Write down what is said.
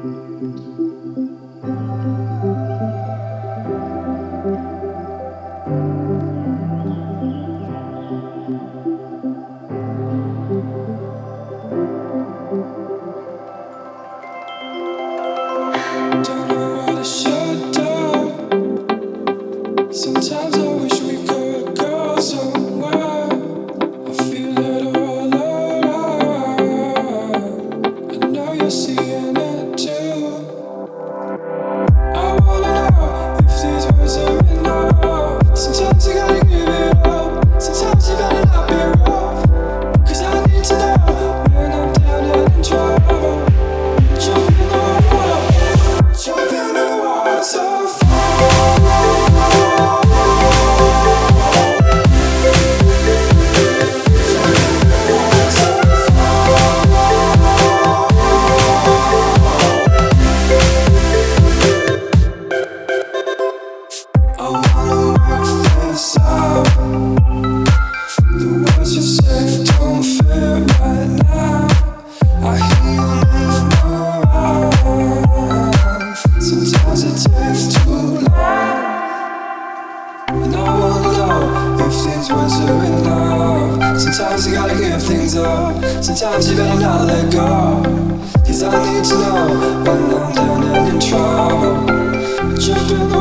Don't know what I should do. Sometimes I wish we could go somewhere. I feel it all around. I know you're seeing it too. I wanna know if these words are enough. Sometimes you gotta give it up. Sometimes you better not be rough. 'Cause I need to know when I'm down and in trouble. Jump in the water, jump in the water. I wanna work this out. The words you say don't fit right now. I hear you moving around. Sometimes it takes too long. And I wanna know if these words are enough. Sometimes you gotta give things up. Sometimes you better not let go. 'Cause I need to know when I'm down and in trouble. Jump in